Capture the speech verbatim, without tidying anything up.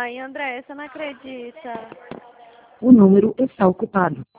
Ai, André, você não acredita. O número está ocupado.